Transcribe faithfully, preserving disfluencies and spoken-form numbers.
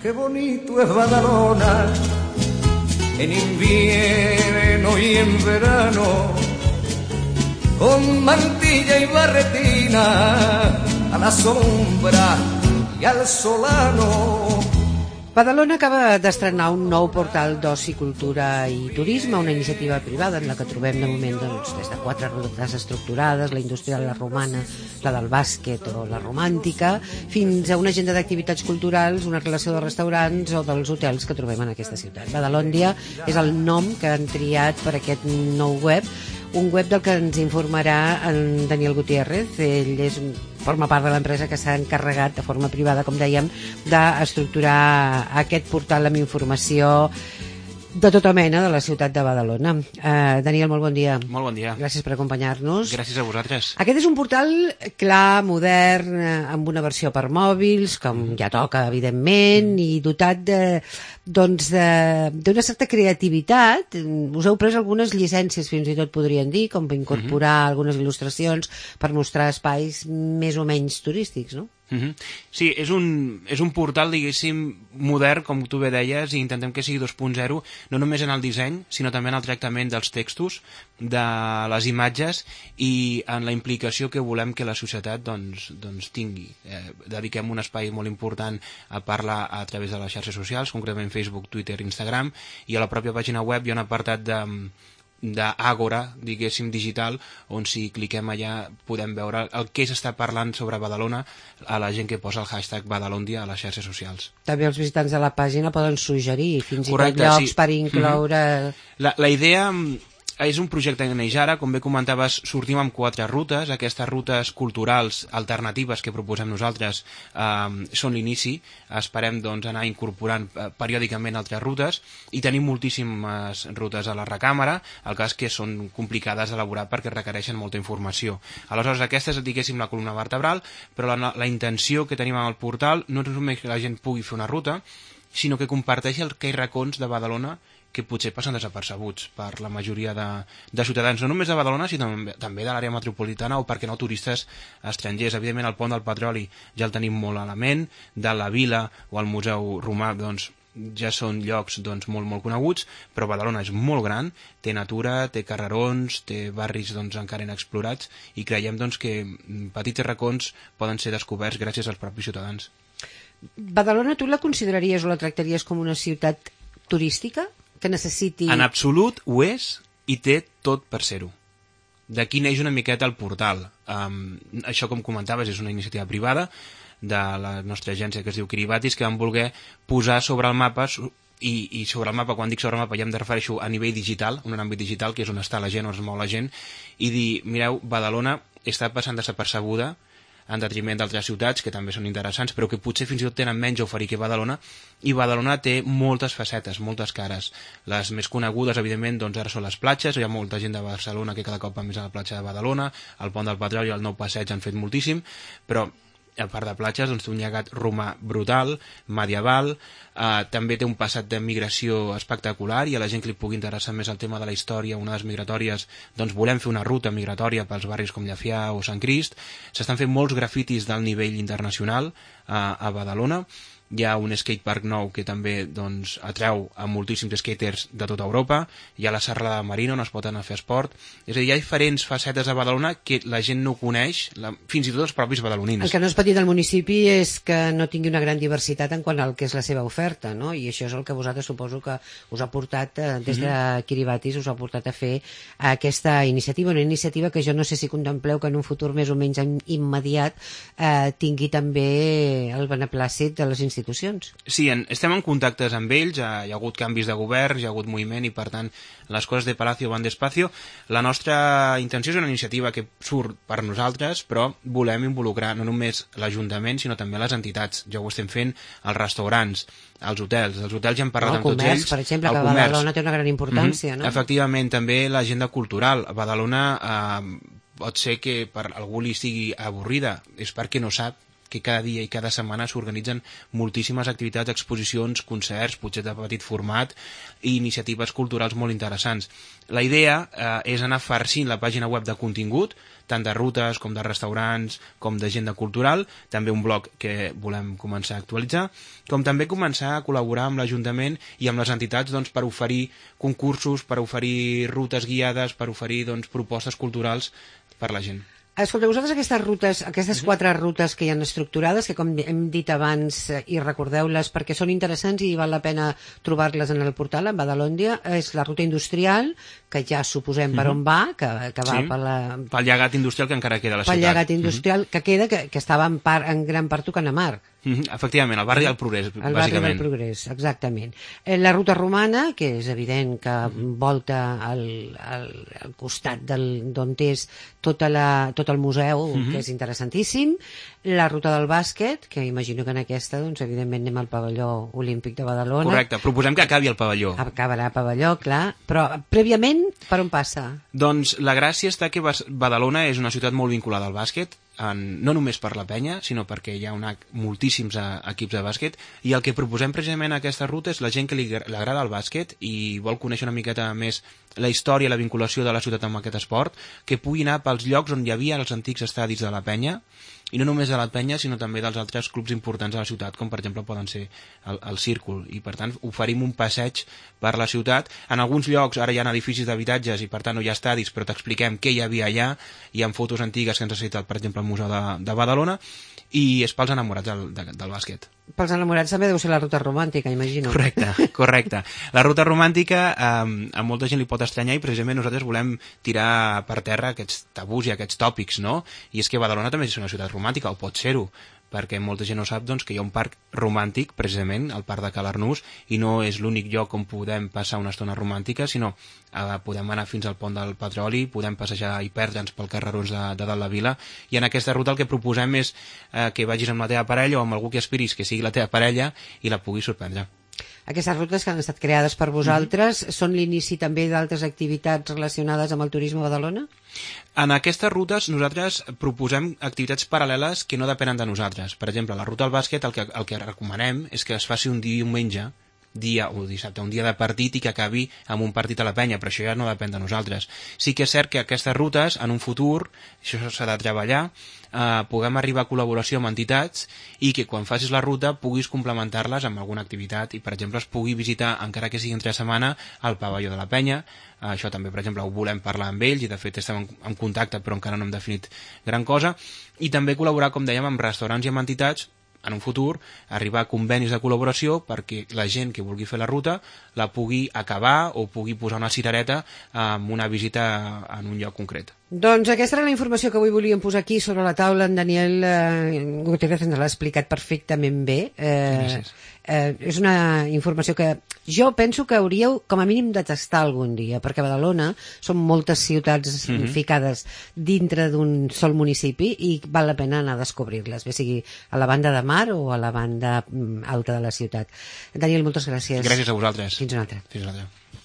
Qué bonito es Badalona, en invierno y en verano, con mantilla y barretina, a la sombra y al solano. Badalona acaba d'estrenar un nou portal d'oci, cultura i turisme, una iniciativa privada en la que trobem de moment doncs, des de quatre rutes estructurades, la industrial, la romana, la del bàsquet o la romàntica, fins a una agenda d'activitats culturals, una relació de restaurants o dels hotels que trobem en aquesta ciutat. Badalòndia és el nom que han triat per aquest nou web, un web del que ens informarà en Daniel Gutiérrez. Ell és, forma part de l'empresa que s'ha encarregat de forma privada, com dèiem, d'estructurar aquest portal amb informació de tota mena de la ciutat de Badalona. Uh, Daniel, molt bon dia. Molt bon dia. Gràcies per acompanyar-nos. Gràcies a vosaltres. Aquest és un portal clar, modern, amb una versió per mòbils, com ja toca, evidentment, i dotat de, doncs, d'una certa creativitat. Us heu pres algunes llicències, fins i tot podrien dir, com per incorporar uh-huh. algunes il·lustracions per mostrar espais més o menys turístics, no? Uh-huh. Sí, és un, és un portal, diguéssim, modern, com tu bé deies, i intentem que sigui dos punt zero, no només en el disseny, sinó també en el tractament dels textos, de les imatges i en la implicació que volem que la societat doncs, doncs tingui. Eh, dediquem un espai molt important a parlar a través de les xarxes socials, concretament Facebook, Twitter, Instagram, i a la pròpia pàgina web hi ha un apartat de d'Àgora, diguéssim, digital, on si cliquem allà podem veure el que s'està parlant sobre Badalona a la gent que posa el hashtag Badalòndia a les xarxes socials. També els visitants de la pàgina poden suggerir fins Correcte, i tot llocs sí. per incloure... Mm-hmm. La, la idea és un projecte que neix ara, com bé comentaves, sortim amb quatre rutes. Aquestes rutes culturals alternatives que proposem nosaltres eh, són l'inici. Esperem doncs, anar incorporant eh, periòdicament altres rutes i tenim moltíssimes rutes a la recàmera, el cas que són complicades d'elaborar perquè requereixen molta informació. Aleshores, aquesta és, diguéssim, la columna vertebral, però la, la intenció que tenim amb el portal no és només que la gent pugui fer una ruta, sinó que comparteixi aquells racons de Badalona que potser passen desapercebuts per la majoria de, de ciutadans, no només de Badalona, sinó també, també de l'àrea metropolitana o, per què no, turistes estrangers. Evidentment, el Pont del Petroli ja el tenim molt a la ment, de la Vila o el Museu Romà, doncs, ja són llocs doncs, molt, molt coneguts, però Badalona és molt gran, té natura, té carrerons, té barris doncs, encara inexplorats, i creiem doncs, que petits racons poden ser descoberts gràcies als propis ciutadans. Badalona, tu la consideraries o la tractaries com una ciutat turística? Que necessiti... En absolut ho és i té tot per ser-ho. D'aquí neix una miqueta el portal. Um, això, com comentaves, és una iniciativa privada de la nostra agència que es diu Kiribatis, que vam voler posar sobre el mapa, i, i sobre el mapa, quan dic sobre el mapa ja em refereixo a nivell digital, en un àmbit digital, que és on està la gent, on es mou la gent, i dir, mireu, Badalona està passant desapercebuda en detriment d'altres ciutats que també són interessants, però que potser fins i tot tenen menys a oferir que Badalona, i Badalona té moltes facetes, moltes cares. Les més conegudes, evidentment, doncs ara són les platges, hi ha molta gent de Barcelona que cada cop va més a la platja de Badalona, el Pont del Petroli i el Nou Passeig han fet moltíssim, però a part de platges, doncs, té un llegat romà brutal, medieval, eh, també té un passat de migració espectacular, i a la gent que li pugui interessar més el tema de la història, onades migratòries, doncs volem fer una ruta migratòria pels barris com Llefià o Sant Crist. S'estan fent molts grafitis del nivell internacional eh, a Badalona. Hi ha un skatepark nou que també doncs, atreu a moltíssims skaters de tota Europa. Hi ha la serralada marina on es pot anar a fer esport. És a dir, hi ha diferents facetes a Badalona que la gent no coneix, la, fins i tot els propis badalonins. El que no és petit del municipi és que no tingui una gran diversitat en quant al que és la seva oferta, no? I això és el que vosaltres suposo que us ha portat, eh, des de Kiribatis, us ha portat a fer aquesta iniciativa, una iniciativa que jo no sé si contempleu que en un futur més o menys immediat eh, tingui també el beneplàcit de les institucions. Sí, en, estem en contactes amb ells, hi ha, hi ha hagut canvis de govern, hi ha hagut moviment i per tant les coses de Palacio van despacio. La nostra intenció és una iniciativa que surt per nosaltres, però volem involucrar no només l'Ajuntament sinó també les entitats. Ja ho estem fent als restaurants, als hotels. Els hotels ja hem parlat no, amb tots comerç, ells. Per exemple, que comerç. Badalona té una gran importància. Mm-hmm. No? Efectivament, també l'agenda cultural. A Badalona eh, pot ser que per algú li sigui avorrida, és perquè no sap que cada dia i cada setmana s'organitzen moltíssimes activitats, exposicions, concerts, potser de petit format i iniciatives culturals molt interessants. La idea eh, és anar farcint la pàgina web de contingut, tant de rutes com de restaurants, com d'agenda cultural, també un blog que volem començar a actualitzar, com també començar a col·laborar amb l'Ajuntament i amb les entitats doncs, per oferir concursos, per oferir rutes guiades, per oferir doncs, propostes culturals per la gent. Escolta, vosaltres aquestes rutes, aquestes quatre rutes que hi han estructurades, que com hem dit abans, i recordeu-les perquè són interessants i val la pena trobar-les en el portal, en Badalòndia, és la ruta industrial, que ja suposem per on va, que, que va sí. per la... Pel llegat industrial que encara queda a la pel ciutat. Pel llegat industrial uh -huh. que queda, que, que estava en, part, en gran part tocant a mar. Mm -hmm. Efectivament, el barri del Progrés, el bàsicament. El barri del Progrés, exactament. La ruta romana, que és evident que volta al, al, al costat d'on és tota la, tot el museu, mm -hmm. que és interessantíssim. La ruta del bàsquet, que imagino que en aquesta, doncs, evidentment, anem al pavelló olímpic de Badalona. Correcte, proposem que acabi el pavelló. Acabarà el pavelló, clar, però prèviament, per on passa? Doncs la gràcia està que Badalona és una ciutat molt vinculada al bàsquet, en, no només per la penya, sinó perquè hi ha una, moltíssims a, equips de bàsquet, i el que proposem precisament a aquesta ruta és la gent que li, li agrada el bàsquet i vol conèixer una miqueta més la història i la vinculació de la ciutat amb aquest esport, que pugui anar pels llocs on hi havia els antics estadis de la penya, i no només de la penya, sinó també dels altres clubs importants de la ciutat, com per exemple poden ser el, el Círcul, i per tant oferim un passeig per la ciutat. En alguns llocs ara hi ha edificis d'habitatges i per tant no hi ha estadis, però t'expliquem què hi havia allà, hi ha fotos antigues que ens ha citat per exemple el Museu de, de Badalona, i és pels enamorats del, de, del bàsquet. Pels enamorats també deu ser la ruta romàntica, imagino. Correcte, correcte. La ruta romàntica eh, a molta gent li pot estranyar i precisament nosaltres volem tirar per terra aquests tabús i aquests tòpics, no? I és que Badalona també és una ciutat romàntica, o pot ser-ho, perquè molta gent no sap doncs, que hi ha un parc romàntic, precisament, el parc de Calarnús, i no és l'únic lloc on podem passar una estona romàntica, sinó eh, podem anar fins al pont del Petroli, podem passejar i perdre'ns pel carrerons de, de dalt la vila, i en aquesta ruta el que proposem és eh, que vagis amb la teva parella o amb algú que aspiris que sigui la teva parella i la puguis sorprendre. Aquestes rutes que han estat creades per vosaltres, mm-hmm. són l'inici també d'altres activitats relacionades amb el turisme a Badalona? En aquestes rutes nosaltres proposem activitats paral·leles que no depenen de nosaltres. Per exemple, la ruta al bàsquet el que, el que recomanem és que es faci un diumenge, dia o dissabte, un dia de partit i que acabi amb un partit a la penya, però això ja no depèn de nosaltres. Sí que és cert que aquestes rutes, en un futur, això s'ha de treballar, eh, puguem arribar a col·laboració amb entitats i que quan facis la ruta puguis complementar-les amb alguna activitat i, per exemple, es pugui visitar, encara que sigui entre setmana, el pavelló de la penya. Eh, això també, per exemple, ho volem parlar amb ells i, de fet, estem en, en contacte, però encara no hem definit gran cosa. I també col·laborar, com dèiem, amb restaurants i amb entitats en un futur, arribar a convenis de col·laboració perquè la gent que vulgui fer la ruta la pugui acabar o pugui posar una cirereta amb una visita en un lloc concret. Doncs aquesta era la informació que avui volíem posar aquí sobre la taula. En Daniel eh, Gutiérrez ens l'ha explicat perfectament bé. Eh, eh, és una informació que jo penso que hauríeu com a mínim de tastar algun dia, perquè a Badalona són moltes ciutats mm-hmm. ficades dintre d'un sol municipi i val la pena anar a descobrir-les, bé sigui a la banda de mar o a la banda alta de la ciutat. Daniel, moltes gràcies. Gràcies a vosaltres. Fins una altra. Fins una altra.